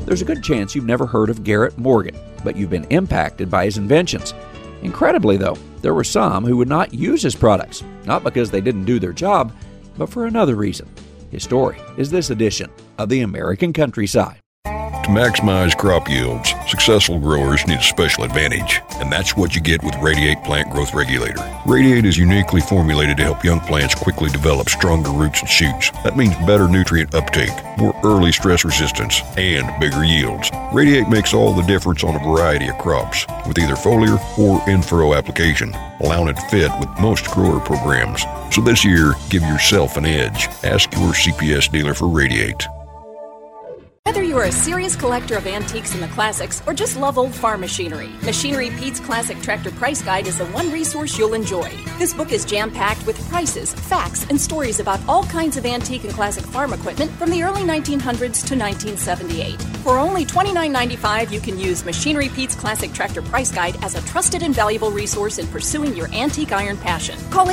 There's a good chance you've never heard of Garrett Morgan, but you've been impacted by his inventions. Incredibly, though, there were some who would not use his products, not because they didn't do their job, but for another reason. His story is this edition of The American Countryside. To maximize crop yields, successful growers need a special advantage, and that's what you get with Radiate Plant Growth Regulator. Radiate is uniquely formulated to help young plants quickly develop stronger roots and shoots. That means better nutrient uptake, more early stress resistance, and bigger yields. Radiate makes all the difference on a variety of crops, with either foliar or in-furrow application, allowing it to fit with most grower programs. So this year, give yourself an edge. Ask your CPS dealer for Radiate. Whether you are a serious collector of antiques and the classics or just love old farm machinery, Machinery Pete's Classic Tractor Price Guide is the one resource you'll enjoy. This book is jam-packed with prices, facts, and stories about all kinds of antique and classic farm equipment from the early 1900s to 1978. For only $29.95, you can use Machinery Pete's Classic Tractor Price Guide as a trusted and valuable resource in pursuing your antique iron passion. Call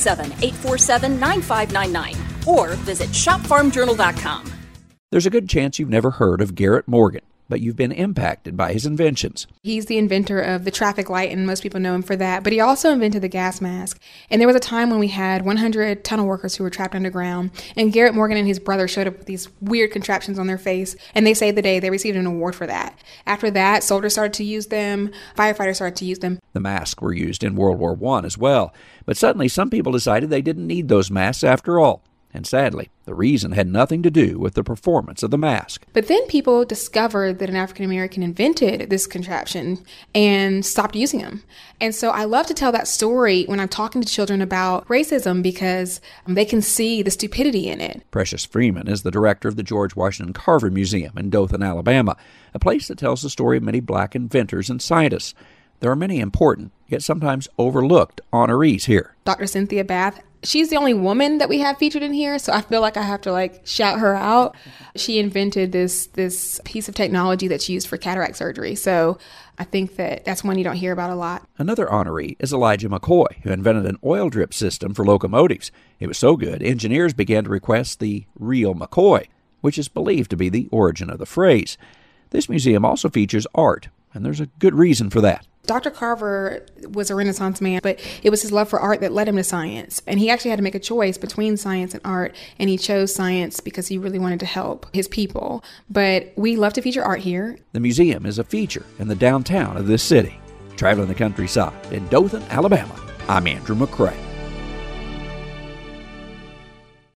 877-847-9599 or visit shopfarmjournal.com. There's a good chance you've never heard of Garrett Morgan, but you've been impacted by his inventions. He's the inventor of the traffic light, and most people know him for that. But he also invented the gas mask. And there was a time when we had 100 tunnel workers who were trapped underground. And Garrett Morgan and his brother showed up with these weird contraptions on their face. And they saved the day. They received an award for that. After that, soldiers started to use them. Firefighters started to use them. The masks were used in World War I as well. But suddenly, some people decided they didn't need those masks after all. And sadly, the reason had nothing to do with the performance of the mask. But then people discovered that an African American invented this contraption and stopped using them. And so I love to tell that story when I'm talking to children about racism because they can see the stupidity in it. Precious Freeman is the director of the George Washington Carver Museum in Dothan, Alabama, a place that tells the story of many black inventors and scientists. There are many important, yet sometimes overlooked, honorees here. Dr. Cynthia Bath. She's the only woman that we have featured in here, so I feel like I have to shout her out. She invented this piece of technology that's used for cataract surgery, so I think that's one you don't hear about a lot. Another honoree is Elijah McCoy, who invented an oil drip system for locomotives. It was so good, engineers began to request the real McCoy, which is believed to be the origin of the phrase. This museum also features art, and there's a good reason for that. Dr. Carver was a Renaissance man, but it was his love for art that led him to science. And he actually had to make a choice between science and art, and he chose science because he really wanted to help his people. But we love to feature art here. The museum is a feature in the downtown of this city. Traveling the countryside in Dothan, Alabama, I'm Andrew McCray.